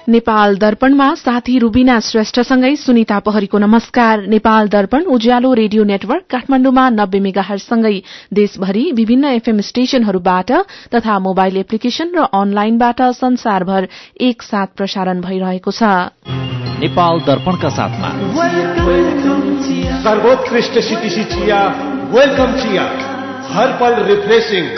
नेपाल दर्पणमा साथी रुबिना श्रेष्ठसँगै सुनिता पहरीको नमस्कार। नेपाल दर्पण उज्यालो रेडियो नेटवर्क काठमाण्डुमा 90 मेगाहर्जसँगै देशभरि विभिन्न एफएम स्टेशनहरूबाट तथा मोबाइल एप्लिकेशन र अनलाइनबाट संसारभर एकसाथ प्रसारण भइरहेको छ। नेपाल दर्पणका साथमा सर्वोत्कृष्ट सिटिसी चिया, वेलकम चिया, हर पल रिफ्रेशिङ।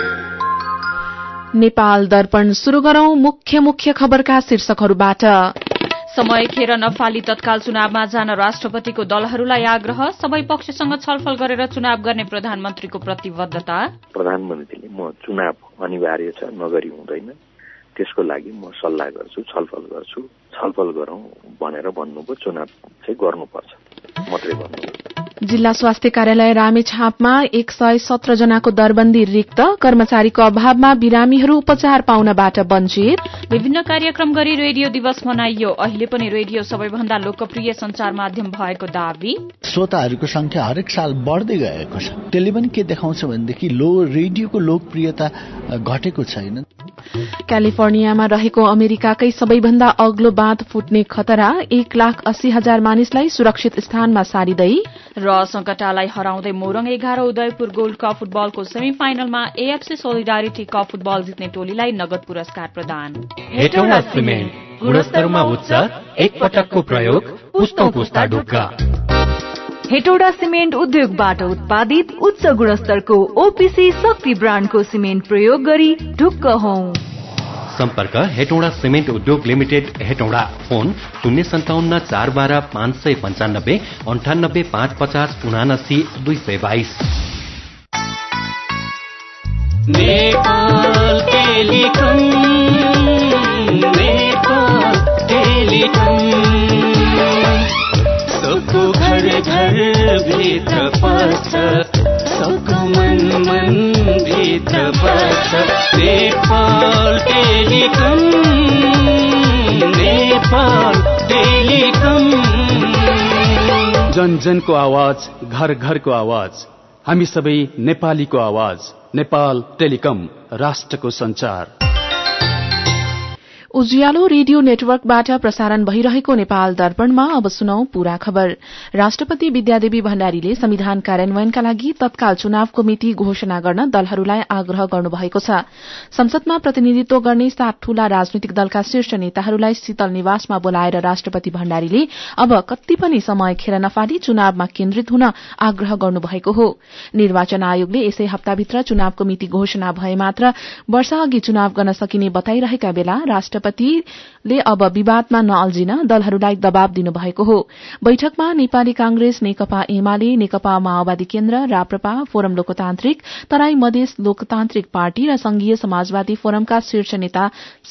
नेपाल दर्पण शुरू गरौं मुख्य खबरका शीर्षकहरूबाट। समय खेर नफाली तत्काल चुनावमा जान राष्ट्रपतिको दलहरूलाई आग्रह, सबै पक्षसँग छलफल गरेर चुनाव गर्ने प्रधानमन्त्रीको प्रतिबद्धता। प्रधानमन्त्रीले म चुनाव अनिवार्य छ, नगरी हुँदैन, त्यसको लागि म सल्लाह गर्छु, छलफल गर्छु, छलफल गरौं भनेर भन्नुभयो। चुनाव चाहिँ गर्नुपर्छ मात्रै भन्नुभयो। जिल्ला स्वास्थ्य कार्यालय रामेछापमा 117 जनाको दरबन्दी रिक्त, कर्मचारीको अभावमा बिरामीहरू उपचार पाउनबाट वञ्चित। विभिन्न कार्यक्रम गरी रेडियो दिवस मनाइयो, अहिले पनि रेडियो सबैभन्दा लोकप्रिय संचार माध्यम भएको दावी। श्रोताहरूको संख्या हरेक साल बढ्दै गएको छ। त्यसले पनि के देखाउँछ भनेदेखि रेडियोको लोकप्रियता घटेको छैन। क्यालिफोर्नियामा रहेको अमेरिकाकै सबैभन्दा अग्लो बाँध फुट्ने खतरा, 1,80,000 मानिसलाई सुरक्षित स्थानमा सारिँदै। र संकटालाई हराउँदै मोरङ 11 उदयपुर गोल्ड कप फुटबलको सेमी फाइनलमा एएफसी सोलिडारिटी कप फुटबल जित्ने टोलीलाई नगद पुरस्कार प्रदान। हेटौडा सिमेन्ट, गुणस्तरमा उच्च, एक पटकको प्रयोग, पुस्तौं पुस्ता ढुक्का। हेटौडा सिमेन्ट उद्योगबाट उत्पादित उच्च गुणस्तरको ओपीसी शक्ति ब्रान्डको सिमेन्ट प्रयोग गरी ढुक्क हौं। सम्पर्क हेटौडा सिमेन्ट उद्योग limited, Hetauda. Phone 057 412 595 98 550 79 222। Nepal telecom, Nepal telecom, सबको घर घर भित्र पर्छ, सबको मन भित्र पर्छ। नेपाल टेलिकम, नेपाल टेलिकम, जन जनको आवाज, घर घरको आवाज, हामी सबै नेपालीको आवाज। नेपाल टेलिकम, राष्ट्रको संचार। उज्यालो रेडियो नेटवर्कबाट प्रसारण भइरहेको नेपाल दर्पणमा अब सुनौ पूरा खबर। राष्ट्रपति विद्यादेवी भण्डारीले संविधान कार्यान्वयनका लागि तत्काल चुनावको मिति घोषणा गर्न दलहरूलाई आग्रह गर्नुभएको छ। संसदमा प्रतिनिधित्व गर्ने 7 ठूला राजनीतिक दलका शीर्ष नेताहरूलाई शीतल निवासमा बोलाएर राष्ट्रपति भण्डारीले अब कति पनि समय खेर नफाली चुनावमा केन्द्रित हुन आग्रह गर्नुभएको हो। निर्वाचन आयोगले यसै हप्ताभित्र चुनावको मिति घोषणा भए मात्र वर्षअघि चुनाव गर्न सकिने बताइरहेका बेला राष्ट्रपतिले अब विवादमा नअल्झिन दलहरूलाई दबाव दिनुभएको हो। बैठकमा नेपाली कांग्रेस, नेकपा एमाले, नेकपा माओवादी केन्द्र, राप्रपा, फोरम लोकतान्त्रिक, तराई मधेस लोकतान्त्रिक पार्टी र संघीय समाजवादी फोरमका शीर्ष नेता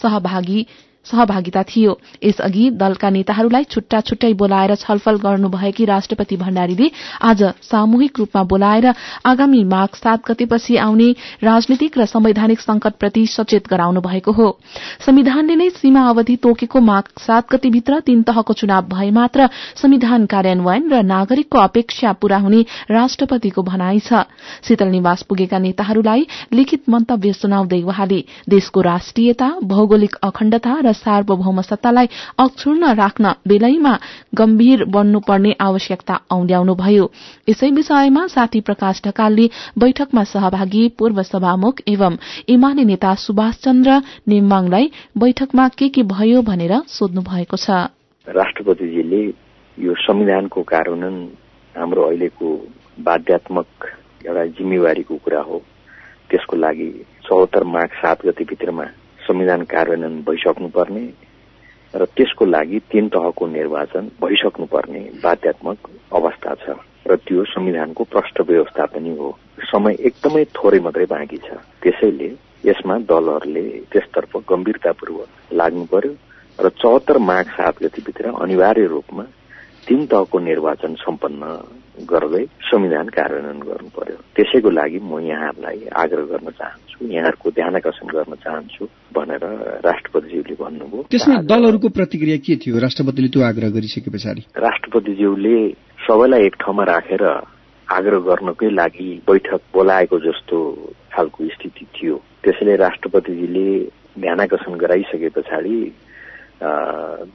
सहभागिता थियो। यसअघि दलका नेताहरूलाई छुट्टा छुट्टै बोलाएर छलफल गर्नुभएकी राष्ट्रपति भण्डारीले आज सामूहिक रूपमा बोलाएर आगामी माघ 7 गतेपछि आउने राजनीतिक र संवैधानिक संकटप्रति सचेत गराउनु भएको हो। संविधानले नै सीमा अवधि तोकेको माघ 7 गतेभित्र 3 तहको चुनाव भए मात्र संविधान कार्यान्वयन र नागरिकको अपेक्षा पूरा हुने राष्ट्रपतिको भनाई छ। शीतल निवास पुगेका नेताहरूलाई लिखित मन्तव्य सुनाउँदै वहाँले देशको राष्ट्रियता, भौगोलिक अखण्डता र सार्वभौम सत्तालाई अक्षुण्ण राख्न बेलैमा गम्भीर बन्नुपर्ने आवश्यकता औल्याउनुभयो। यसै विषयमा साथी प्रकाश ढकालले बैठकमा सहभागी पूर्व सभामुख एवं एमाले नेता सुभाष चन्द्र नेम्बाङलाई बैठकमा के भयो भनेर सोध्नु भएको छ। राष्ट्रपतिजीले यो संविधानको कार्यान्वयन हाम्रो अहिलेको बाध्यात्मक एउटा जिम्मेवारीको कुरा हो, त्यसको लागि 74 माघ 7 गते भित्रमा संविधान कार्यान्वयन भइसक्नुपर्ने र त्यसको लागि 3 तहको निर्वाचन भइसक्नुपर्ने बाध्यात्मक अवस्था छ र त्यो संविधानको प्रष्ट व्यवस्था पनि हो। समय एकदमै थोरै मात्रै बाँकी छ। त्यसैले यसमा दलहरूले त्यसतर्फ गम्भीरतापूर्वक लाग्नु पर्यो र 74 माघ 7 गतेभित्र अनिवार्य रूपमा 3 तहको निर्वाचन सम्पन्न गर्दै संविधान कार्यान्वयन गर्नु पर्यो। त्यसैको लागि म यहाँहरूलाई आग्रह गर्न चाहन्छु, यहाँहरूको ध्यानाकर्षण गर्न चाहन्छु भनेर राष्ट्रपतिज्यूले भन्नुभयो। त्यसमा दलहरूको प्रतिक्रिया के थियो राष्ट्रपतिले त्यो आग्रह गरिसके पछाडि? राष्ट्रपतिज्यूले सबैलाई एक ठाउँमा राखेर आग्रह गर्नकै लागि बैठक बोलाएको जस्तो खालको स्थिति थियो। त्यसैले राष्ट्रपतिजीले ध्यानाकर्षण गराइसके पछाडि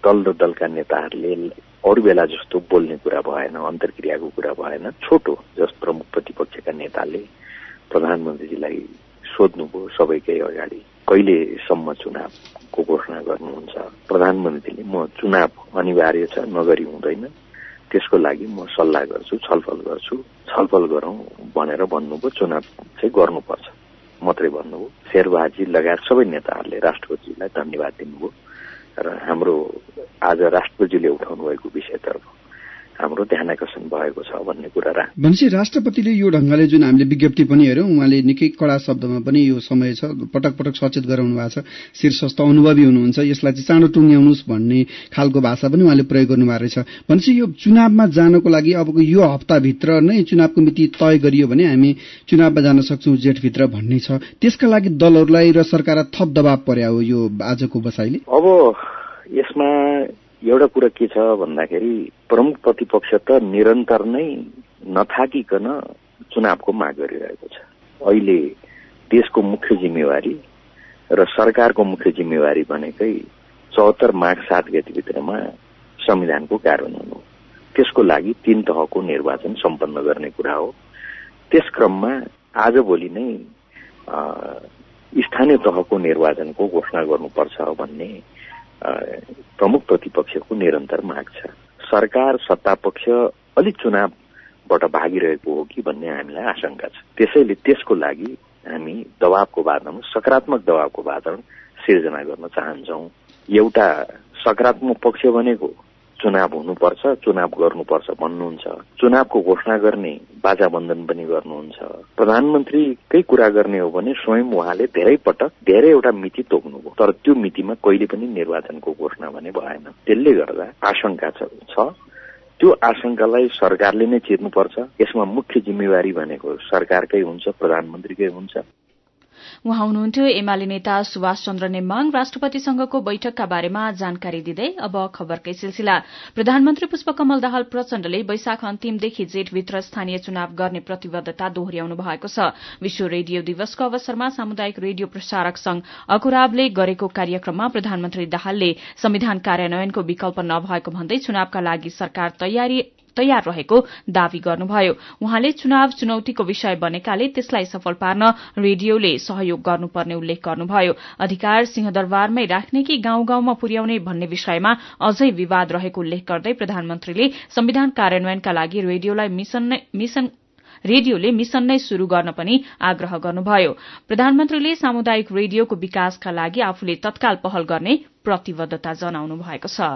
दल र दलका नेताहरूले अरू बेला जस्तो बोल्ने कुरा भएन, अन्तर्क्रियाको कुरा भएन। छोटो जस प्रमुख प्रतिपक्षका नेताले प्रधानमन्त्रीजीलाई सोध्नुभयो सबैकै अगाडि, कहिलेसम्म चुनावको घोषणा गर्नुहुन्छ? प्रधानमन्त्रीले म चुनाव अनिवार्य छ, नगरी हुँदैन, त्यसको लागि म सल्लाह गर्छु, छलफल गरौं भनेर भन्नुभयो। चुनाव चाहिँ गर्नुपर्छ मात्रै भन्नुभयो। शेरबहादुर लगायत सबै नेताहरूले राष्ट्रपतिजीलाई धन्यवाद दिनुभयो र हाम्रो आज राष्ट्रपतिजीले उठाउनु भएको विषयतर्फ हाम्रो ध्यानाकर्षण भएको छ भन्ने कुरा भनेपछि राष्ट्रपतिले यो ढंगले जुन हामीले विज्ञप्ति पनि हेर्यौं, उहाँले निकै कडा शब्दमा पनि यो समय छ पटक पटक सचेत गराउनु भएको छ, शीर्षस्थ अनुभवी हुनुहुन्छ, यसलाई चाहिँ चाँडो टुङ्ग्याउनुस् भन्ने खालको भाषा पनि उहाँले प्रयोग गर्नुभएको रहेछ। भनेपछि यो चुनावमा जानको लागि अबको यो हप्ताभित्र नै चुनावको मिति तय गरियो भने हामी चुनावमा जान सक्छौं जेठभित्र भन्ने छ। त्यसका लागि दलहरूलाई र सरकारलाई थप दबाव पर्यायो यो आजको बसाइले। अब यसमा एउटा कुरा के छ भन्दाखेरि प्रमुख प्रतिपक्ष त निरन्तर नै नथाकिकन चुनावको माग गरिरहेको छ। अहिले देशको मुख्य जिम्मेवारी र सरकारको मुख्य जिम्मेवारी भनेकै 74 माघ 7 गतेभित्रमा संविधानको कार्यान्वयन हो। त्यसको लागि 3 तहको निर्वाचन सम्पन्न गर्ने कुरा हो। त्यस क्रममा आजभोलि नै स्थानीय तहको निर्वाचनको घोषणा गर्नुपर्छ भन्ने प्रमुख प्रतिपक्षको निरन्तर माग छ। सरकार सत्तापक्ष अलिक चुनावबाट भागिरहेको हो कि भन्ने हामीलाई आशंका छ। त्यसैले त्यसको लागि हामी दबावको वातावरण, सकारात्मक दबावको वातावरण सिर्जना गर्न चाहन्छौं। एउटा सकारात्मक पक्ष भनेको चुनाव हुनुपर्छ, चुनाव गर्नुपर्छ भन्नुहुन्छ, चुनावको घोषणा गर्ने बाजा बन्धन पनि गर्नुहुन्छ। प्रधानमन्त्रीकै कुरा गर्ने हो भने स्वयं उहाँले धेरै पटक धेरैवटा मिति तोक्नुभयो, तर त्यो मितिमा कहिले पनि निर्वाचनको घोषणा भने भएन। त्यसले गर्दा आशंका छ। त्यो आशंकालाई सरकारले नै चिर्नुपर्छ। यसमा मुख्य जिम्मेवारी भनेको सरकारकै हुन्छ, प्रधानमन्त्रीकै हुन्छ। उहाँ हुनुहुन्थ्यो एमाले नेता सुभाष चन्द्र नेमाङ। राष्ट्रपतिसँगको बैठकका बारेमा जानकारी दिँदै अब खबरकै सिलसिला। प्रधानमन्त्री पुष्पकमल दाहाल प्रचण्डले वैशाख अन्तिमदेखि जेठभित्र स्थानीय चुनाव गर्ने प्रतिबद्धता दोहोर्याउनु भएको छ। विश्व रेडियो दिवसको अवसरमा सामुदायिक रेडियो प्रसारक संघ अकुराबले गरेको कार्यक्रममा प्रधानमन्त्री दाहालले संविधान कार्यान्वयनको विकल्प नभएको भन्दै चुनावका लागि सरकार तयार रहेको दावी गर्नुभयो। उहाँले चुनाव चुनौतीको विषय बनेकाले त्यसलाई सफल पार्न रेडियोले सहयोग गर्नुपर्ने उल्लेख गर्नुभयो। अधिकार सिंहदरबारमै राख्ने कि गाउँ गाउँमा पुर्याउने भन्ने विषयमा अझै विवाद रहेको उल्लेख गर्दै प्रधानमन्त्रीले संविधान कार्यान्वयनका लागि रेडियोले मिशन नै शुरू गर्न पनि आग्रह गर्नुभयो। प्रधानमन्त्रीले सामुदायिक रेडियोको विकासका लागि आफूले तत्काल पहल गर्ने प्रतिबद्धता जनाउनु भएको छ।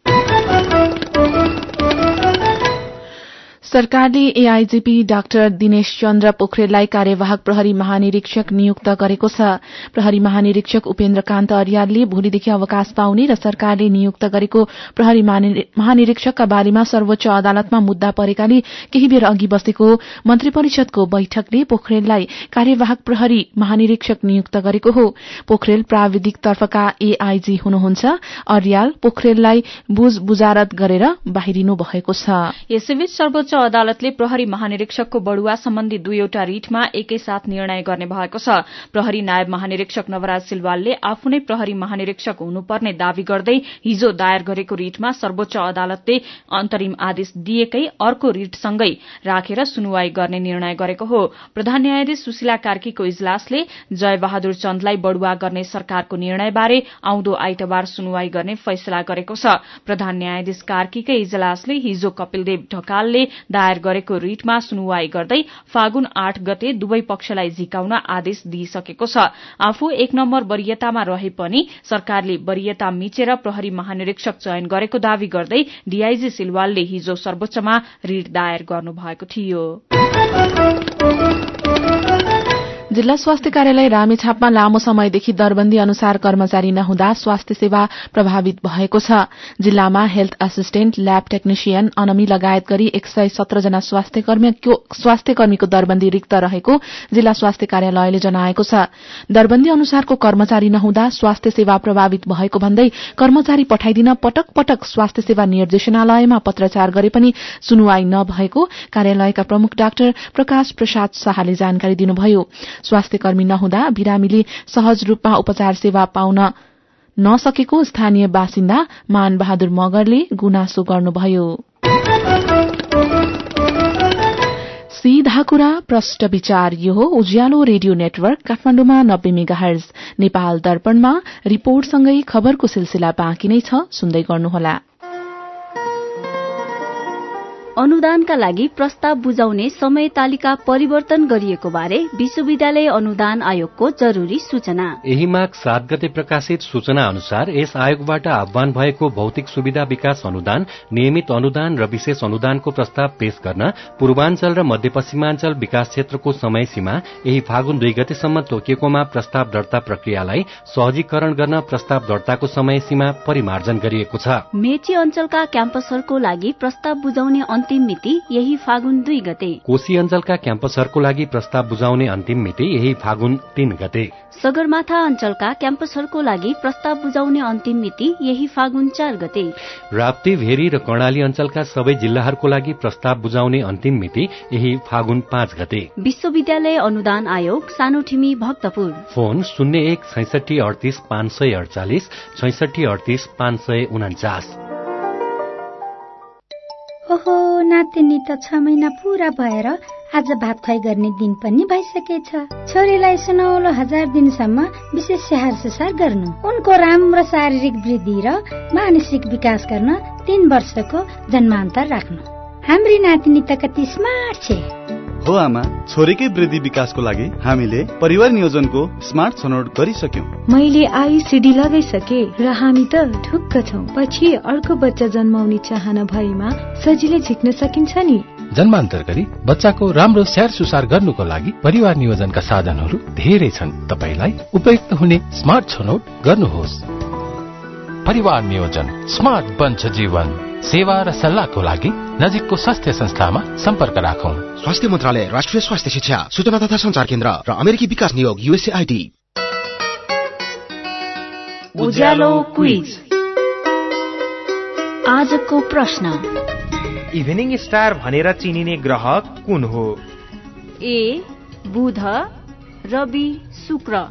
सरकारले एआईजीपी डाक्टर दिनेश चन्द्र पोखरेललाई कार्यवाहक प्रहरी महानिरीक्षक नियुक्त गरेको छ। प्रहरी महानिरीक्षक उपेन्द्र कान्त अर्यालले भोलिदेखि अवकाश पाउने र सरकारले नियुक्त गरेको प्रहरी महानिरीक्षकका बारेमा सर्वोच्च अदालतमा मुद्दा परेकाले केही बेर अघि बसेको मन्त्री परिषदको बैठकले पोखरेललाई कार्यवाहक प्रहरी महानिरीक्षक नियुक्त गरेको हो। पोखरेल प्राविधिक तर्फका एआईजी हुनुहुन्छ। अर्याल पोखरेललाई बुझारत गरेर बाहिरिनु भएको छ। यसैबीच सर्वोच्च अदालतले प्रहरी महानिरीक्षकको बढुवा सम्बन्धी 2वटा रिटमा एकैसाथ निर्णय गर्ने भएको छ। प्रहरी नायब महानिरीक्षक नवराज सिलवालले आफू नै प्रहरी महानिरीक्षक हुनुपर्ने दावी गर्दै हिजो दायर गरेको रिटमा सर्वोच्च अदालतले अन्तरिम आदेश दिएकै अर्को रिटसँगै राखेर सुनवाई गर्ने निर्णय गरेको हो। प्रधान न्यायाधीश सुशीला कार्कीको इजलासले जयबहादुर चन्दलाई बढुवा गर्ने सरकारको निर्णयबारे आउँदो आइतबार सुनवाई गर्ने फैसला गरेको छ। प्रधान न्यायाधीश कार्कीकै इजलासले हिजो कपिलदेव ढकालले दायर गरेको रिटमा सुनवाई गर्दै फागुन 8 गते दुवै पक्षलाई झिकाउन आदेश दिइसकेको छ। आफू 1 नम्बर वरियतामा रहे पनि सरकारले वरियता मिचेर प्रहरी महानिरीक्षक चयन गरेको दावी गर्दै डीआईजी सिलवालले हिजो सर्वोच्चमा रिट दायर गर्नुभएको थियो। जिल्ला स्वास्थ्य कार्यालय रामेछापमा लामो समयदेखि दरबन्दी अनुसार कर्मचारी नहुँदा स्वास्थ्य सेवा प्रभावित भएको छ। जिल्लामा health assistant, lab technician, ANM लगायत गरी 117 जना स्वास्थ्य कर्मीको दरबन्दी रिक्त रहेको जिल्ला स्वास्थ्य कार्यालयले जनाएको छ। दरबन्दी अनुसारको कर्मचारी नहुँदा स्वास्थ्य सेवा प्रभावित भएको भन्दै कर्मचारी पठाइदिन पटक पटक स्वास्थ्य सेवा निर्देशनालयमा पत्राचार गरे पनि सुनवाई नभएको कार्यालयका प्रमुख डाक्टर प्रकाश प्रसाद शाहले जानकारी दिनुभयो। स्वास्थ्य कर्मी नहुँदा बिरामीले सहज रूपमा उपचार सेवा पाउन नसकेको स्थानीय बासिन्दा मान बहादुर मगरले गुनासो गर्नुभयो। सीधा कुरा प्रष्ट विचार यो हो उज्यालो रेडियो नेटवर्क काठमाडौँमा 90 मेगाहर्ज। नेपाल दर्पणमा रिपोर्टसँगै खबरको सिलसिला बाँकी नै छ, सुन्दै गर्नुहोला। अनुदानका लागि प्रस्ताव बुझाउने समय तालिका परिवर्तन गरिएको बारे विश्वविद्यालय अनुदान आयोगको जरूरी सूचना। यही माघ 7 गते प्रकाशित सूचना अनुसार यस आयोगबाट आह्वान भएको भौतिक सुविधा विकास अनुदान, नियमित अनुदान र विशेष अनुदानको प्रस्ताव पेश गर्न पूर्वाञ्चल र मध्यपश्चिमाञ्चल विकास क्षेत्रको समय सीमा यही फागुन 2 गतेसम्म तोकिएकोमा प्रस्ताव दर्ता प्रक्रियालाई सहजीकरण गर्न प्रस्ताव दर्ताको समय सीमा परिमार्जन गरिएको छ। मेची अञ्चलका क्याम्पसहरूको लागि प्रस्ताव बुझाउने अन्तिम मिति यही फागुन 2 गते। कोशी अञ्चलका क्याम्पसहरूको लागि प्रस्ताव बुझाउने अन्तिम मिति यही फागुन 3 गते। सगरमाथा अञ्चलका क्याम्पसहरूको लागि प्रस्ताव बुझाउने अन्तिम मिति यही फागुन 4 गते। राप्ती, भेरी र कर्णाली अञ्चलका सबै जिल्लाहरूको लागि प्रस्ताव बुझाउने अन्तिम मिति यही फागुन 5 गते। विश्वविद्यालय अनुदान आयोग, सानोठिमी, भक्तपुर। फोन 01 66 38 548 66 38 549। ओहो, नातिनी त 6 महिना पूरा भएर आज भात खुवाई गर्ने दिन पनि भइसकेछ। छोरीलाई सुनौलो 1000 दिनसम्म विशेष स्याहार सुसार गर्नु, उनको राम्रो शारीरिक वृद्धि र मानसिक विकास गर्न 3 वर्षको जन्मान्तर राख्नु। हाम्री नातिनी त कति स्मार्ट छे। हो आमा, छोरीकै वृद्धि विकासको लागि हामीले परिवार नियोजनको स्मार्ट छनौट गरिसक्यौं। मैले आईसीडी लगाइसके र हामी त ढुक्क छौं। पछि अर्को बच्चा जन्माउने चाहना भएमा सजिलै झिक्न सकिन्छ नि। जन्मान्तर गरी बच्चाको राम्रो स्याहार सुसार गर्नुको लागि परिवार नियोजनका साधनहरू धेरै छन्। तपाईलाई उपयुक्त हुने स्मार्ट छनौट गर्नुहोस्। परिवार नियोजन, स्मार्ट बन्छ जीवन। सेवा र सल्लाहको लागि नजिकको स्वास्थ्य संस्थामा सम्पर्क राखौं। स्वास्थ्य मन्त्रालय, राष्ट्रिय स्वास्थ्य शिक्षा, सूचना तथा संचार केन्द्र र अमेरिकी विकास नियोग USAID। उज्यालो क्विज। आजको प्रश्न, इभिनिङ स्टार भनेर चिनिने ग्रह कुन हो? ए बुध, रवि, शुक्र।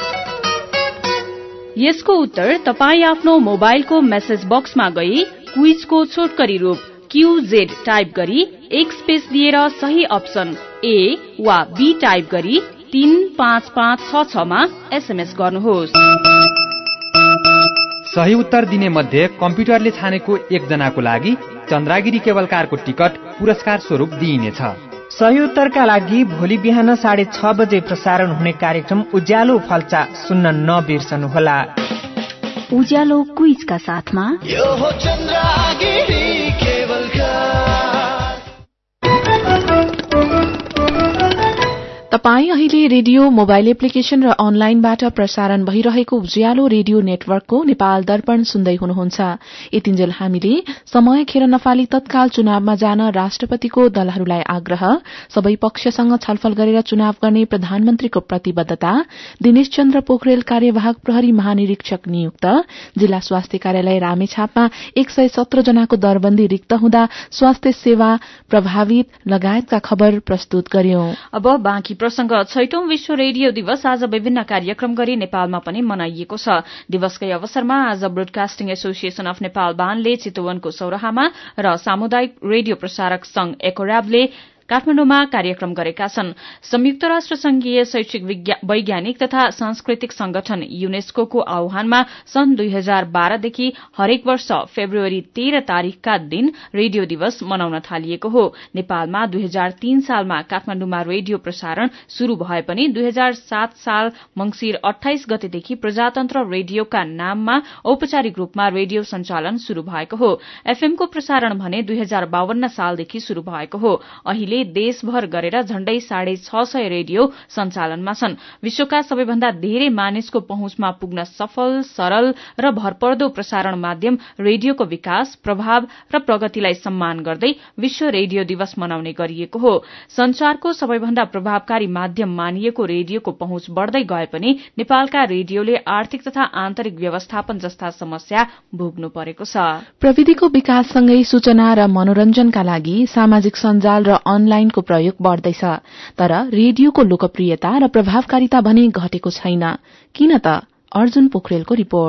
यसको उत्तर तपाई आफ्नो मोबाइलको मेसेज बक्समा गई क्विजको छोटकरी रूप QZ टाइप गरी एक स्पेस दिएर सही अप्सन ए वा बी टाइप गरी 35566 मा SMS गर्नुहोस्। सही उत्तर दिने मध्ये कम्प्युटरले छानेको 1 जनाको लागि चन्द्रागिरी केबल कारको टिकट पुरस्कार स्वरूप दिइनेछ। सही उत्तरका लागि भोलि बिहान 6:30 बजे प्रसारण हुने कार्यक्रम उज्यालो फल्चा सुन्न नबिर्सनुहोला। उज्यालो क्विजका साथमा यो हो चन्द्रागिरी केबल कार। तपाई अहिले रेडियो, मोबाइल एप्लिकेशन र अनलाइनबाट प्रसारण भइरहेको उज्यालो रेडियो नेटवर्कको नेपाल दर्पण सुन्दै हुनुहुन्छ। यतिन्जेल हामीले समय खेर नफाली तत्काल चुनावमा जान राष्ट्रपतिको दलहरूलाई आग्रह, सबै पक्षसँग छलफल गरेर चुनाव गर्ने प्रधानमन्त्रीको प्रतिबद्धता, दिनेश चन्द्र पोखरेल कार्यवाहक प्रहरी महानिरीक्षक नियुक्त, जिल्ला स्वास्थ्य कार्यालय रामेछापमा 117 जनाको दरबन्दी रिक्त हुँदा स्वास्थ्य सेवा प्रभावित लगायतका खबर प्रस्तुत गर्यौं। अब बाँकी प्रसंग। 6औं विश्व रेडियो दिवस आज विभिन्न कार्यक्रम गरी नेपालमा पनि मनाइएको छ। दिवसकै अवसरमा आज ब्रोडकास्टिङ एसोसिएशन अफ नेपाल बानले चितवनको सौराहामा र सामुदायिक रेडियो प्रसारक संघ एकोर्याबले काठमाडौँमा कार्यक्रम गरेका छन्। संयुक्त राष्ट्र संघीय शैक्षिक वैज्ञानिक तथा सांस्कृतिक संगठन युनेस्को आह्वानमा सन् 2012 देखि हरेक वर्ष फेब्रुअरी 13 तारिकका दिन रेडियो दिवस मनाउन थालिएको हो। नेपालमा 2003 सालमा काठमाडौँमा रेडियो प्रसारण शुरू भए पनि 2007 साल मंगिर 28 गतेदेखि प्रजातन्त्र रेडियोका नाममा औपचारिक रूपमा रेडियो सञ्चालन शुरू भएको हो। एफएमको प्रसारण भने 2052 सालदेखि शुरू भएको हो। अहिले देशभर गरेर झण्डै 650 रेडियो सञ्चालनमा छन्। विश्वका सबैभन्दा धेरै मानिसको पहुँचमा पुग्न सफल, सरल र भरपर्दो प्रसारण माध्यम रेडियोको विकास, प्रभाव र प्रगतिलाई सम्मान गर्दै विश्व रेडियो दिवस मनाउने गरिएको हो। संचारको सबैभन्दा प्रभावकारी माध्यम मानिएको रेडियोको पहुँच बढ़दै गए पनि नेपालका रेडियोले आर्थिक तथा आन्तरिक व्यवस्थापन जस्ता समस्या भोग्नु परेको छ। प्रविधिको विकाससँगै सूचना र मनोरञ्जनका लागि सामाजिक सञ्जाल र अनलाइनको प्रयोग बढ़दैछ, तर रेडियोको लोकप्रियता र प्रभावकारिता भने घटेको छैन। किन त? अर्जुन पोखरेलको रिपोर्ट।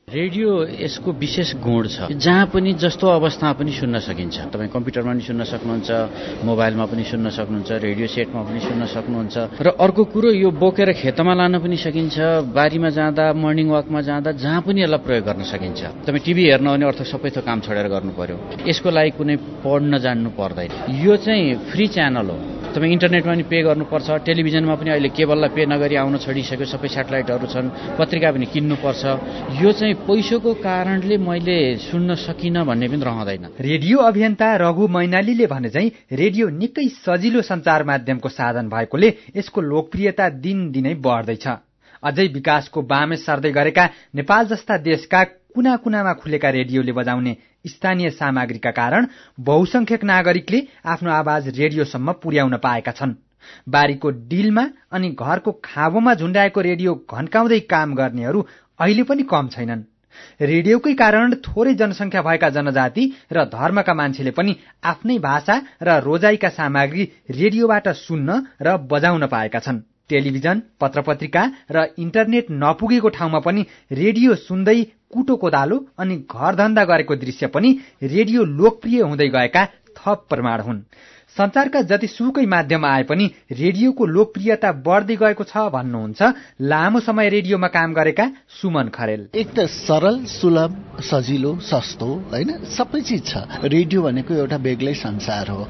रेडियो यसको विशेष गुण छ, जहाँ पनि जस्तो अवस्थामा पनि सुन्न सकिन्छ। तपाईँ कम्प्युटरमा पनि सुन्न सक्नुहुन्छ, मोबाइलमा पनि सुन्न सक्नुहुन्छ, रेडियो सेटमा पनि सुन्न सक्नुहुन्छ। र अर्को कुरो, यो बोकेर खेतमा लान पनि सकिन्छ, बारीमा जाँदा, मर्निङ वाकमा जाँदा, जहाँ पनि यसलाई प्रयोग गर्न सकिन्छ। तपाईँ टिभी हेर्न भने अर्थ सबै थोक काम छोडेर गर्नु पर्यो। यसको लागि कुनै पढ्न जान्नु पर्दैन। यो चाहिँ फ्री च्यानल हो। तपाईँ इन्टरनेटमा पनि पे गर्नुपर्छ, टेलिभिजनमा पनि अहिले केबललाई पे नगरी आउन छोडिसक्यो, सबै सेटेलाइटहरू छन्, पत्रिका पनि किन्नुपर्छ। यो चाहिँ पैसाको कारणले मैले सुन्न सकिनँ भन्ने पनि रहँदैन। रेडियो अभियन्ता रघु मैनालीले भने चाहिँ रेडियो निकै सजिलो सञ्चार माध्यमको साधन भएकोले यसको लोकप्रियता दिनदिनै बढ्दैछ। अझै विकासको बामे सर्दै गरेका नेपाल जस्ता देशका कुना कुनामा खुलेका रेडियोले बजाउने स्थानीय सामग्रीका कारण बहुसंख्यक नागरिकले आफ्नो आवाज रेडियोसम्म पुर्याउन पाएका छन्। बारीको डिलमा अनि घरको खाँबोमा झुण्डाएको रेडियो घन्काउँदै काम गर्नेहरू अहिले पनि कम छैनन्। रेडियोकै कारण थोरै जनसंख्या भएका जनजाति र धर्मका मान्छेले पनि आफ्नै भाषा र रोजाइका सामग्री रेडियोबाट सुन्न र बजाउन पाएका छन्। टेलिभिजन, पत्रपत्रिका र इन्टरनेट नपुगेको ठाउँमा पनि रेडियो सुन्दै कुटो कोदालो अनि घरधन्दा गरेको दृश्य पनि रेडियो लोकप्रिय हुँदै गएका थप प्रमाण हुन्। सञ्चारका जतिसुकै माध्यम आए पनि रेडियोको लोकप्रियता बढ्दै गएको छ भन्नुहुन्छ लामो समय रेडियोमा काम गरेका सुमन खरेल। एक त सरल, सुलभ, सजिलो, सस्तो, हैन, सबै चिज छ। रेडियो भनेको एउटा बेग्लै संसार हो।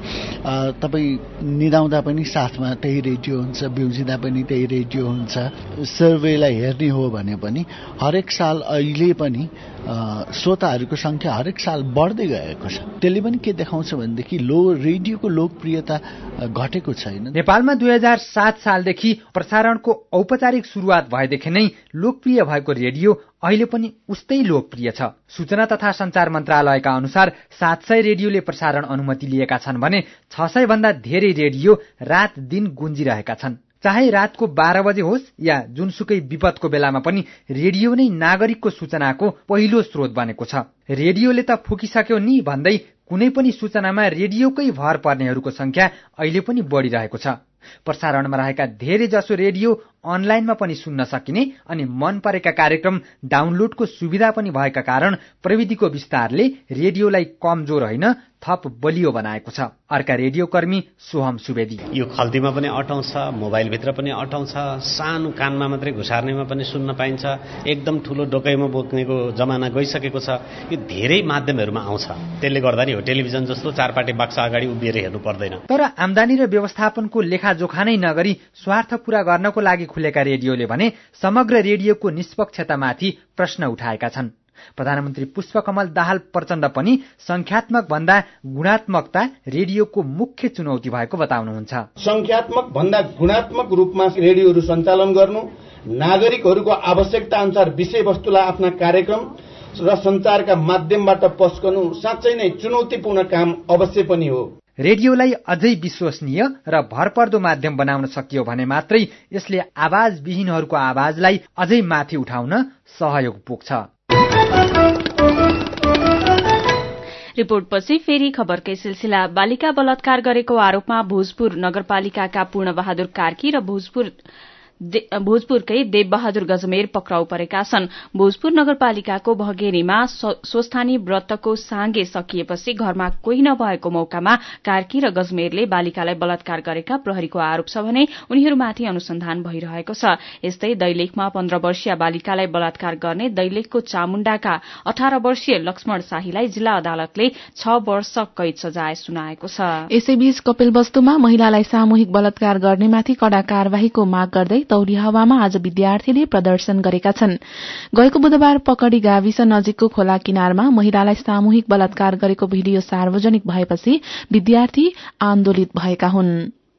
तपाईँ निदाउँदा पनि साथमा त्यही रेडियो हुन्छ, बिउजिँदा पनि त्यही रेडियो हुन्छ। सर्वेलाई हेर्ने हो भने पनि हरेक साल अहिले पनि श्रोताहरूको संख्या हरेक साल बढ्दै गएको छ। त्यसले पनि के देखाउँछ भनेदेखि रेडियोको लोकप्रियता घटेको छैन। नेपालमा 2007 सालदेखि प्रसारणको औपचारिक सुरुवात भएदेखि नै लोकप्रिय भएको रेडियो अहिले पनि उस्तै लोकप्रिय छ। सूचना तथा संचार मन्त्रालयका अनुसार 700 रेडियोले प्रसारण अनुमति लिएका छन् भने 600 भन्दा धेरै रेडियो रात दिन गुन्जिरहेका छन्। चाहे रातको 12 बजे होस् या जुनसुकै विपदको बेलामा पनि रेडियो नै नागरिकको सूचनाको पहिलो स्रोत बनेको छ। रेडियोले त फुकिसक्यो नि भन्दै कुनै पनि सूचनामा रेडियोकै भर पर्नेहरूको संख्या अहिले पनि बढिरहेको छ। प्रसारणमा रहेका धेरै जसो रेडियो अनलाइनमा पनि सुन्न सकिने अनि मन परेका कार्यक्रम डाउनलोडको सुविधा पनि भएका कारण प्रविधिको विस्तारले रेडियोलाई कमजोर होइन थप बलियो बनाएको छ। अर्का रेडियो कर्मी सोहम सुवेदी, यो खल्तीमा पनि अटाउँछ, मोबाइलभित्र पनि अटाउँछ, सानो कानमा मात्रै घुसार्नेमा पनि सुन्न पाइन्छ, एकदम ठुलो डोकाइमा बोक्नेको जमाना गइसकेको छ। यो धेरै माध्यमहरूमा आउँछ। त्यसले गर्दा नि हो टेलिभिजन जस्तो चारपाटे बक्सा अगाडि उभिएर हेर्नु पर्दैन। तर आम्दानी र व्यवस्थापनको लेखाजोखा नै नगरी स्वार्थ पूरा गर्नको लागि खुलेका रेडियोले भने समग्र रेडियोको निष्पक्षतामाथि प्रश्न उठाएका छन्। प्रधानमन्त्री पुष्पकमल दाहाल प्रचण्ड पनि संख्यात्मक भन्दा गुणात्मकता रेडियोको मुख्य चुनौती भएको बताउनुहुन्छ। संख्यात्मक भन्दा गुणात्मक रूपमा रेडियोहरू सञ्चालन गर्नु, नागरिकहरूको आवश्यकता अनुसार विषयवस्तुलाई आफ्ना कार्यक्रम र सञ्चारका माध्यमबाट पस्कनु साँच्चै नै चुनौतीपूर्ण काम अवश्य पनि हो। रेडियोलाई अझै विश्वसनीय र भरपर्दो माध्यम बनाउन सकियो भने मात्रै यसले आवाजविहीनहरूको आवाजलाई अझै माथि उठाउन सहयोग पुग्छ। रिपोर्टपछि फेरि खबरकै सिलसिला। बालिका बलात्कार गरेको आरोपमा भोजपुर नगरपालिकाका पूर्णबहादुर कार्की र भोजपुरकै देवबहादुर गजमेर पक्राउ परेका छन्। भोजपुर नगरपालिकाको भगेरीमा स्वस्थानी व्रतको साङ्गे सकिएपछि घरमा कोही नभएको मौकामा कार्की र गजमेरले बालिकालाई बलात्कार गरेका प्रहरीको आरोप छ भने उनीहरूमाथि अनुसन्धान भइरहेको छ। यस्तै दैलेखमा 15 वर्षीय बालिकालाई बलात्कार गर्ने दैलेखको चामुण्डाका 18 वर्षीय लक्ष्मण शाहीलाई जिल्ला अदालतले 6 वर्ष कैद सजाय सुनाएको छ। यसैबीच कपिलवस्तुमा महिलालाई सामूहिक बलात्कार गर्नेमाथि कड़ा कार्यवाहीको माग गर्दै तौरी हावामा आज विद्यार्थीले प्रदर्शन गरेका छन्। गएको बुधबार पकडी गाविस नजिकको खोला किनारमा महिलालाई सामूहिक बलात्कार गरेको भिडियो सार्वजनिक भएपछि विद्यार्थी आन्दोलित भएका हुन्।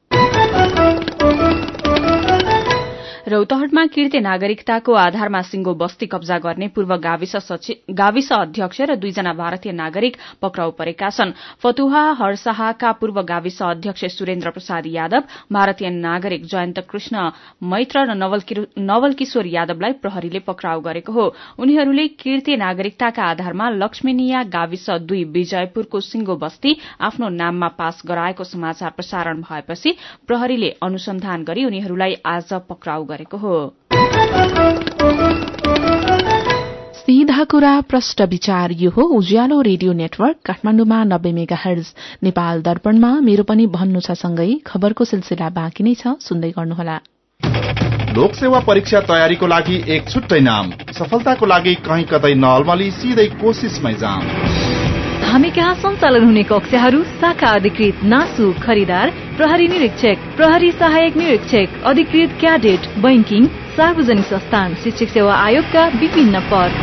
रौतहटमा किर्ते नागरिकताको आधारमा सिंगो बस्ती कब्जा गर्ने पूर्व गाविस अध्यक्ष र 2 जना भारतीय नागरिक पक्राउ परेका छन्। फतुहा हरसाहाका पूर्व गाविस अध्यक्ष सुरेन्द्र प्रसाद यादव, भारतीय नागरिक जयन्त कृष्ण मैत्र र नवल किशोर यादवलाई प्रहरीले पक्राउ गरेको हो। उनीहरूले किर्ते नागरिकताका आधारमा लक्ष्मीनिया गाविस 2 विजयपुरको सिंगो बस्ती आफ्नो नाममा पास गराएको समाचार प्रसारण भएपछि प्रहरीले अनुसन्धान गरी उनीहरूलाई आज पक्राउ गरेको हो। सीधा कुरा प्रष्ट विचार यो हो उज्यालो रेडियो नेटवर्क काठमाडौँमा 90 मेगाहर्ज, नेपाल दर्पणमा मेरो पनि भन्नु छ सँगै खबरको सिलसिला बाँकी नै छ, सुन्दै गर्नुहोला। लोकसेवा परीक्षा तयारीको लागि एक छुट्टै नाम, सफलताको लागि कहीँ कतै नअल्मली सिधै कोसिसमै जाम। हामी कहाँ सञ्चालन हुने कक्षाहरू शाखा अधिकृत, नासु, खरिदार, प्रहरी निरीक्षक, प्रहरी सहायक निरीक्षक, अधिकृत क्याडेट, बैंकिङ, सार्वजनिक संस्थान, शिक्षक सेवा आयोगका विभिन्न पद।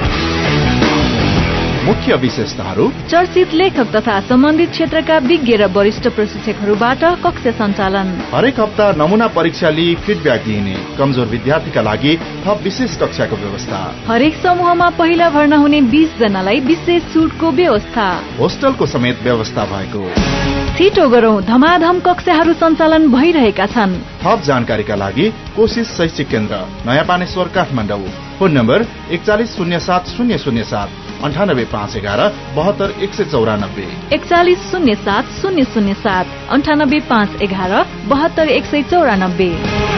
मुख्य विशेषताहरू: चर्चित लेखक तथा सम्बन्धित क्षेत्रका विज्ञ र वरिष्ठ प्रशिक्षकहरूबाट कक्षा सञ्चालन। हरेक हप्ता नमूना परीक्षा लिई फिडब्याक दिइने, कमजोर विद्यार्थीका लागि थप विशेष कक्षाको व्यवस्था। हरेक समूहमा पहिला भर्ना हुने 20 जनालाई विशेष छुटको व्यवस्था। होस्टलको समेत व्यवस्था भएको। छिटो गरौं, धमाधम कक्षाहरू सञ्चालन भइरहेका छन्। थप जानकारीका लागि कोशिश शैक्षिक केन्द्र, नयाँ पानेश्वर, काठमाडौँ। Phone number 4107 98511 72194 4107 98511 72194।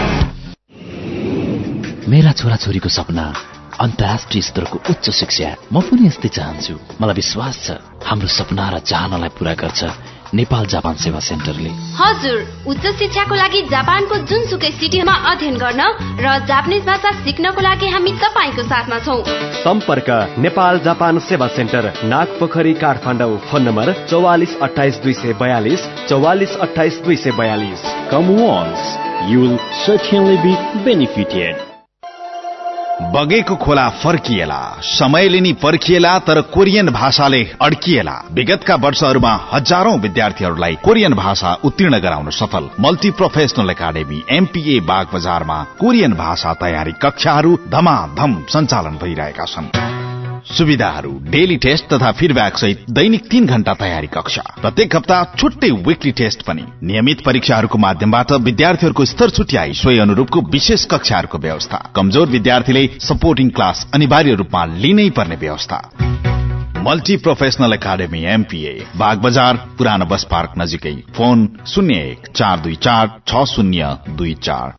मेरा छोराछोरीको सपना अन्तर्राष्ट्रिय स्तरको उच्च शिक्षा। म पनि यस्तै चाहन्छु। मलाई विश्वास छ हाम्रो सपना र चाहनालाई पूरा गर्छ नेपाल जापान सेवा सेन्टरले। हजुर, उच्च शिक्षाको लागि जापानको जुनसुकै सिटीमा अध्ययन गर्न र जापानिज भाषा सिक्नको लागि हामी तपाईको साथमा छौं। सम्पर्क Nepal Japan Sewa centre, Nagpokhari, Kathmandu. Phone number 4428 242 4428 242। Come once, you will certainly be benefited. बगेको खोला फर्किएला, समयले नि पर्खिएला, तर कोरियन भाषाले अड्किएला। विगतका वर्षहरूमा हजारौं विद्यार्थीहरूलाई कोरियन भाषा उत्तीर्ण गराउन सफल multi professional academy MPA Bag बजारमा कोरियन भाषा तयारी कक्षाहरू धमाधम सञ्चालन भइरहेका छन्। सुविधाहरू: डेली टेस्ट तथा फिडब्याक सहित दैनिक 3 घण्टा तयारी कक्षा, प्रत्येक हप्ता छुट्टै विकली टेस्ट पनि। नियमित परीक्षाहरूको माध्यमबाट विद्यार्थीहरूको स्तर छुट्याई सोही अनुरूपको विशेष कक्षाहरूको व्यवस्था। कमजोर विद्यार्थीले सपोर्टिङ क्लास अनिवार्य रूपमा लिनै पर्ने व्यवस्था। Multi professional academy MPA Bag Bazar, पुरानो बस पार्क नजिकै। फोन 01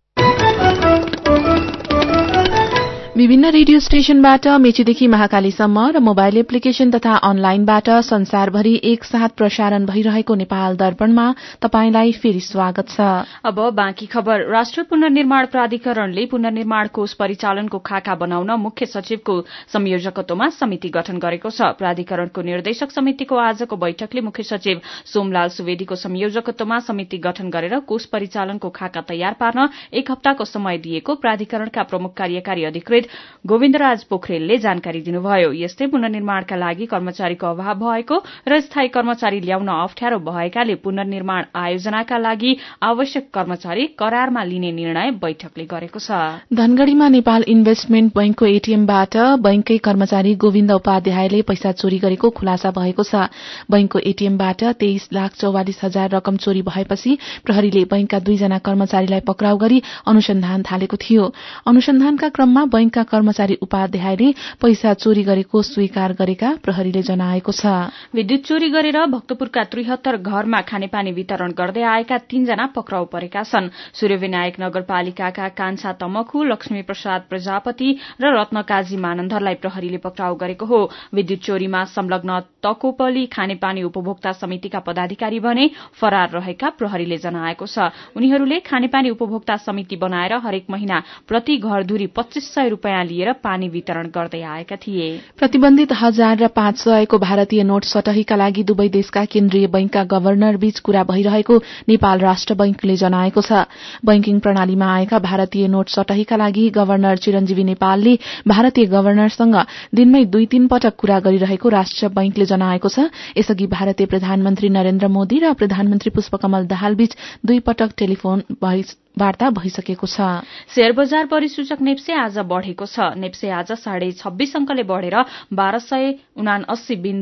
विभिन्न रेडियो स्टेशनबाट मेचीदेखि महाकालीसम्म र मोबाइल एप्लिकेशन तथा अनलाइनबाट संसारभरि एकसाथ प्रसारण भइरहेको नेपाल दर्पणमा तपाईंलाई फेरि स्वागत छ। अब बाँकी खबर। राष्ट्रिय पुनर्निर्माण प्राधिकरणले पुनर्निर्माण कोष परिचालनको खाका बनाउन मुख्य सचिवको संयोजकत्वमा समिति गठन गरेको छ। प्राधिकरणको निर्देशक समितिको आजको बैठकले मुख्य सचिव सोमलाल सुवेदीको संयोजकत्वमा समिति गठन गरेर कोष परिचालनको खाका तयार पार्न 1 हप्ताको समय दिएको प्राधिकरणका प्रमुख कार्यकारी अधिकृत गोविन्दराज पोखरेलले जानकारी दिनुभयो। यस्तै पुनर्निर्माणका लागि कर्मचारीको अभाव भएको र स्थायी कर्मचारी ल्याउन अप्ठ्यारो भएकाले पुनर्निर्माण आयोजनाका लागि आवश्यक कर्मचारी करारमा लिने निर्णय बैठकले गरेको छ। धनगढ़ीमा नेपाल इन्भेस्टमेन्ट बैंकको एटीएमबाट बैंककै कर्मचारी गोविन्द उपाध्यायले पैसा चोरी गरेको खुलासा भएको छ। बैंकको एटीएमबाट 23,44,000 रकम चोरी भएपछि प्रहरीले बैंकका 2 जना कर्मचारीलाई पक्राउ गरी अनुसन्धान थालेको थियो। अनुसन्धानका क्रममा बैंकका कर्मचारी उपाध्यायले पैसा चोरी गरेको स्वीकार गरेका प्रहरीले जनाएको छ। विद्युत चोरी गरेर भक्तपुरका 73 घरमा खानेपानी वितरण गर्दै आएका 3 जना पक्राउ परेका छन्। सूर्यविनायक नगरपालिकाका कान्छा तमखु, लक्ष्मी प्रसाद प्रजापति र रत्नकाजी मानन्धरलाई प्रहरीले पक्राउ गरेको हो। विद्युत चोरीमा संलग्न तकोपली खानेपानी उपभोक्ता समितिका पदाधिकारी भने फरार रहेका प्रहरीले जनाएको छ। उनीहरूले खानेपानी उपभोक्ता समिति बनाएर हरेक महिना प्रति घरधुरी 2500 रूपियाँ लिएर पानी वितरण गर्दै आएका थिए। प्रतिबन्धित 1000 र 500 को भारतीय नोट सटहीका लागि दुवै देशका केन्द्रीय बैंकका गभर्नर बीच कुरा भइरहेको नेपाल राष्ट्र बैंकले जनाएको छ। बैंकिङ प्रणालीमा आएका भारतीय नोट सटहीका लागि गभर्नर चिरञ्जीवी नेपालले भारतीय गभर्नरसँग दिनमै 2-3 पटक कुरा गरिरहेको राष्ट्र बैंकले जनाएको छ। यसअघि भारतीय प्रधानमन्त्री नरेन्द्र मोदी र प्रधानमन्त्री पुष्पकमल दाहाल बीच 2 पटक टेलिफोन वार्ता भइसकेको छ। शेयर बजार परिसूचक नेप्से आज बढ़ेको छ। नेप्से आज 26.5 अंकले बढ़ेर 1279 बिन्दुको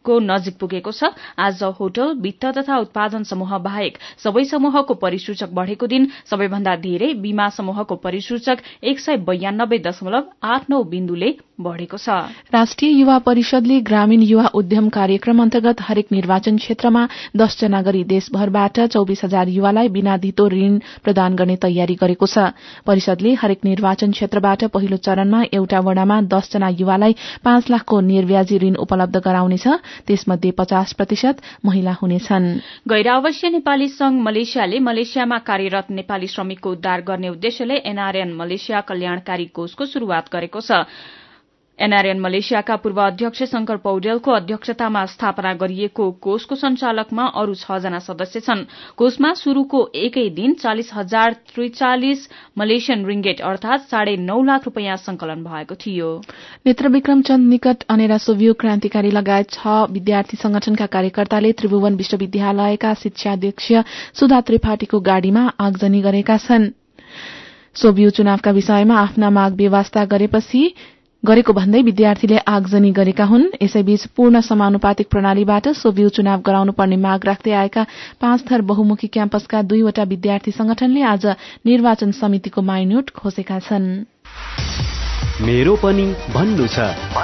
को नजिक पुगेको छ। आज होटल, वित्त तथा उत्पादन समूह बाहेक सबै समूहको परिसूचक बढ़ेको दिन सबैभन्दा धेरै बीमा समूहको परिसूचक 192.89 बिन्दुले बढ़ेको छ। राष्ट्रिय युवा परिषदले ग्रामीण युवा उद्यम कार्यक्रम अन्तर्गत हरेक निर्वाचन क्षेत्रमा 10 जना गरी देशभरबाट 24,000 युवालाई बिना धितो ऋण प्रदान गर्ने तयारी गरेको छ। परिषदले हरेक निर्वाचन क्षेत्रबाट पहिलो चरणमा एउटा वडामा 10 जना युवालाई 5 लाखको निर्व्याजी ऋण उपलब्ध गराउनेछ। त्यसमध्ये 50% महिला हुनेछन्। गैर आवासीय नेपाली संघ मलेसियाले मलेसियामा कार्यरत नेपाली श्रमिकको उद्धार गर्ने उद्देश्यले एनआरएन मलेसिया कल्याणकारी कोषको शुरूआत गरेको छ। एनआरएन मलेसियाका पूर्व अध्यक्ष शंकर पौडेलको अध्यक्षतामा स्थापना गरिएको कोषको संचालकमा अरू 6 जना सदस्य छन्। कोषमा शुरूको एकै दिन 40,043 मलेसियन रिंगेट अर्थात 9.5 लाख रूपियाँ संकलन भएको थियो। नेत्र विक्रमचन्द निकट अनेरा सोभियो क्रान्तिकारी लगायत 6 विद्यार्थी संगठनका कार्यकर्ताले त्रिभुवन विश्वविद्यालयका शिक्षाध्यक्ष सुधा त्रिपाठीको गाड़ीमा आगजनी गरेका छन्। सोभियो चुनावका विषयमा आफ्ना माग बेवास्ता गरेको भन्दै विद्यार्थीले आगजनी गरेका हुन्। यसैबीच पूर्ण समानुपातिक प्रणालीबाट सोभियो चुनाव गराउनुपर्ने माग राख्दै आएका 5 थर बहुमुखी क्याम्पसका 2 वटा विद्यार्थी संगठनले आज निर्वाचन समितिको माइन्युट घोषेका छन्। मेरो पनि भन्नु छ।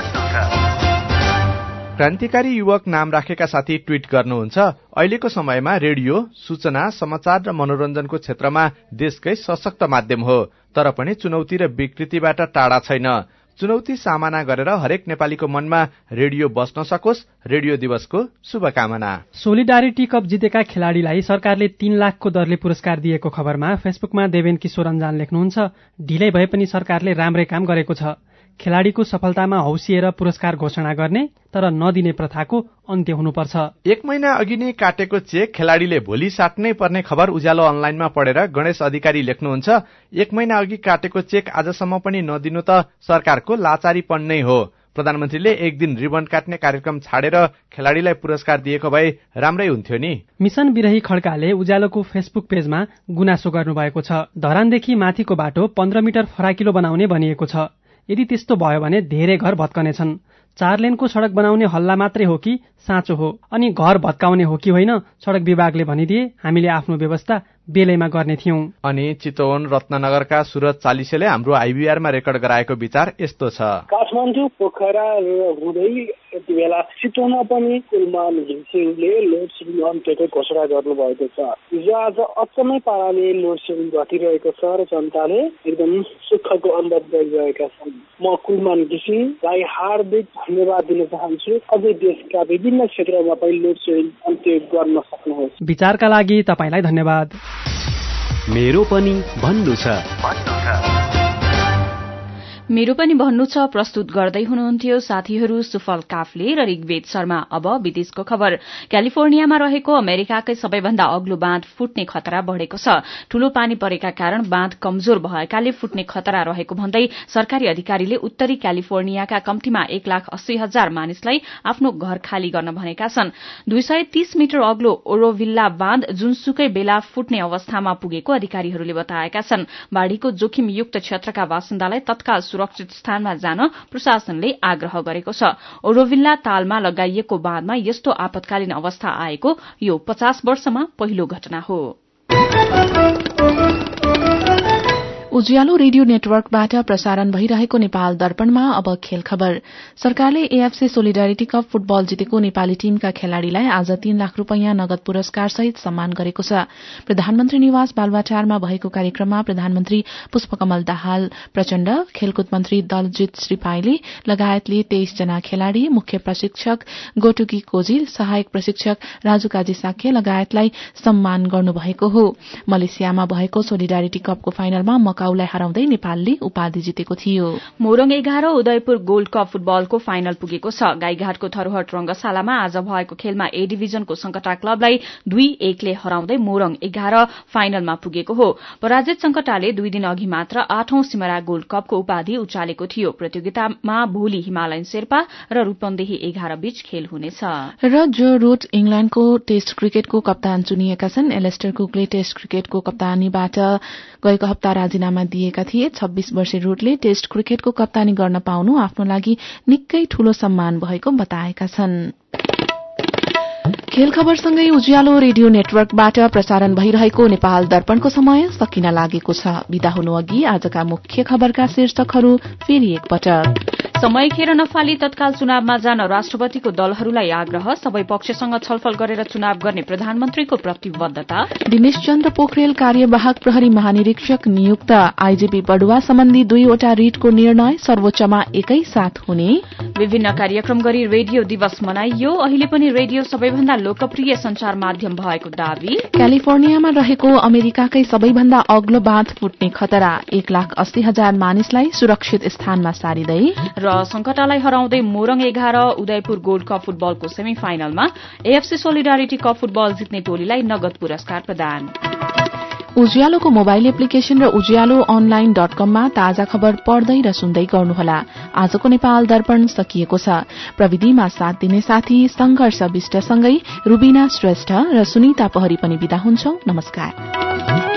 क्रान्तिकारी युवक नाम राखेका साथी ट्वीट गर्नुहुन्छ, अहिलेको समयमा रेडियो सूचना समाचार र मनोरञ्जनको क्षेत्रमा देशकै सशक्त माध्यम हो, तर पनि चुनौती र विकृतिबाट टाढा छैन। चुनौती सामना गरेर हरेक नेपालीको मनमा रेडियो बस्न सकोस्। रेडियो दिवसको शुभकामना। सोलिडारिटी कप जितेका खेलाड़ीलाई सरकारले 3 लाखको दरले पुरस्कार दिएको खबरमा फेसबुकमा देवेन किशोर अन्जान लेख्नुहुन्छ, ढिलै भए पनि सरकारले राम्रै काम गरेको छ। खेलाड़ीको सफलतामा हौसिएर पुरस्कार घोषणा गर्ने तर नदिने प्रथाको अन्त्य हुनुपर्छ। 1 महिना अघि नै काटेको चेक खेलाड़ीले भोलि साट्नै पर्ने खबर उज्यालो अनलाइनमा पढेर गणेश अधिकारी लेख्नुहुन्छ, 1 महिना अघि काटेको चेक आजसम्म पनि नदिनु त सरकारको लाचारीपन नै हो। प्रधानमन्त्रीले एक दिन रिबन काट्ने कार्यक्रम छाडेर खेलाड़ीलाई पुरस्कार दिएको भए राम्रै हुन्थ्यो नि। मिशन बिरही खड्काले उज्यालोको फेसबुक पेजमा गुनासो गर्नुभएको छ। धरानदेखि माथिको बाटो 15 मिटर फराकिलो बनाउने भनिएको छ। यदि त्यस्तो भयो भने धेरै घर भत्कनेछन्। 4 लेनको सड़क बनाउने हल्ला मात्रै हो कि साँचो हो? अनि घर भत्काउने हो कि होइन? सड़क विभागले भनिदिए हामीले आफ्नो व्यवस्था बेलैमा गर्ने थियौं। अनि चितवन रत्ननगरका सुरज चालिसेले हाम्रो आइबीआरमा रेकर्ड गराएको विचार यस्तो छ। काठमाडौँ पोखरा हुँदै यति बेला चितवनमा पनि कुलमान घिसिङले लोड सेडिङ अन्त्यको घोषणा गर्नुभएको छ। हिजो आज अचम्मै पाराले लोड सेडिङ घटिरहेको छ र जनताले एकदम सुखको अनुभव गरिरहेका छन्। म कुलमान घिसिङलाई हार्दिक धन्यवाद दिन चाहन्छु। अझै देशका विभिन्न क्षेत्रमा पनि लोड सेडिङ अन्त्य गर्न सक्नुहोस्। विचारका लागि तपाईलाई धन्यवाद। मेरो पनि भन्नु छ। मेरो पनि भन्नु छ प्रस्तुत गर्दै हुनुहुन्थ्यो साथीहरू सुफल काफले र ऋग्वेद शर्मा। अब विदेशको खबर। क्यालिफोर्नियामा रहेको अमेरिकाकै सबैभन्दा अग्लो बाँध फुट्ने खतरा बढ़ेको छ। ठूलो पानी परेका कारण बाँध कमजोर भएकाले फुट्ने खतरा रहेको भन्दै सरकारी अधिकारीले उत्तरी क्यालिफोर्नियाका कम्तीमा 1,80,000 मानिसलाई आफ्नो घर खाली गर्न भनेका छन्। 230 मिटर अग्लो ओरोभिल्ला बाँध जुनसुकै बेला फुट्ने अवस्थामा पुगेको अधिकारीहरूले बताएका छन्। बाढ़ीको जोखिमयुक्त क्षेत्रका बासिन्दालाई तत्काल सुरक्षित स्थानमा जान प्रशासनले आग्रह गरेको छ। ओरोभिल्ला तालमा लगाइएको बाँधमा यस्तो आपतकालीन अवस्था आएको यो 50 वर्षमा पहिलो घटना हो। उज्यालो रेडियो नेटवर्कबाट प्रसारण भइरहेको नेपाल दर्पणमा अब खेल खबर। सरकारले एएफसी सोलिडारिटी कप फुटबल जितेको नेपाली टीमका खेलाड़ीलाई आज 3 लाख रूपियाँ नगद पुरस्कार सहित सम्मान गरेको छ। प्रधानमन्त्री निवास बालुवाटारमा भएको कार्यक्रममा प्रधानमन्त्री पुष्पकमल दाहाल प्रचण्ड, खेलकुद मन्त्री दलजित श्रीपाइली लगायतले 23 जना खेलाड़ी, मुख्य प्रशिक्षक गोटुकी कोजिल, सहायक प्रशिक्षक राजु काजी साक्य लगायतलाई सम्मान गर्नुभएको हो। मलेसियामा भएको सोलिडारिटी कपको फाइनलमा मकाउलाई हराउँदै नेपालले उपाधि जितेको थियो। मोरङ 11 उदयपुर गोल्ड कप फुटबलको फाइनल पुगेको छ। गाईघाटको थरूहट रंगशालामा आज भएको खेलमा ए डिभिजनको संकटा क्लबलाई 2-1 ले हराउँदै मोरङ 11 फाइनलमा पुगेको हो। पराजित संकटाले 2 दिन अघि मात्र 8औं सिमरा गोल्ड कपको उपाधि उचालेको थियो। प्रतियोगितामा भोलि हिमालयन शेर्पा र रूपन्देही 11 बीच खेल हुनेछ। र जो रूट इंग्ल्याण्डको टेस्ट क्रिकेटको कप्तान चुनिएका छन्। एलेस्टर कुकले टेस्ट क्रिकेटको कप्तानीबाट गएको हप्ता राजीनामा दिएका थिए। 26 वर्षीय रूटले टेस्ट क्रिकेटको कप्तानी गर्न पाउनु आफ्नो लागि निकै ठूलो सम्मान भएको बताएका छन्। खेल खबरसँगै उज्यालो रेडियो नेटवर्कबाट प्रसारण भइरहेको नेपाल दर्पणको समय सकिन लागेको छ। बिदा हुनु अघि आजका मुख्य खबरका शीर्षकहरू फेरि एकपटक। समय खेर नफाली तत्काल चुनावमा जान राष्ट्रपतिको दलहरूलाई आग्रह, सबै पक्षसँग छलफल गरेर चुनाव गर्ने प्रधानमन्त्रीको प्रतिबद्धता। दिनेश चन्द्र पोखरेल कार्यवाहक प्रहरी महानिरीक्षक नियुक्त, आईजीपी बढुवा सम्बन्धी 2वटा रिटको निर्णय सर्वोच्चमा एकैसाथ हुने। विभिन्न कार्यक्रम गरी रेडियो दिवस मनाइयो, अहिले पनि रेडियो सबैभन्दा लोकप्रिय संचार माध्यम भएको दावी। क्यालिफोर्नियामा रहेको अमेरिकाकै सबैभन्दा अग्लो बाँध फुट्ने खतरा, 1,80,000 मानिसलाई सुरक्षित स्थानमा सारिँदै। र संकटालाई हराउँदै मोरङ 11 उदयपुर गोल्ड कप फुटबलको सेमी फाइनलमा एएफसी सोलिडारिटी कप फुटबल जित्ने टोलीलाई नगद पुरस्कार प्रदान। उज्यालोको मोबाइल एप्लिकेशन र उज्यालो online.com मा ताजा खबर पढ्दै र सुन्दै गर्नुहोला। आजको नेपाल दर्पण सकिएको छ। प्रविधिमा साथ दिने साथी संघर्ष विष्टसँगै रुबिना श्रेष्ठ र सुनिता पहरी पनि बिदा हुन्छौ। नमस्कार।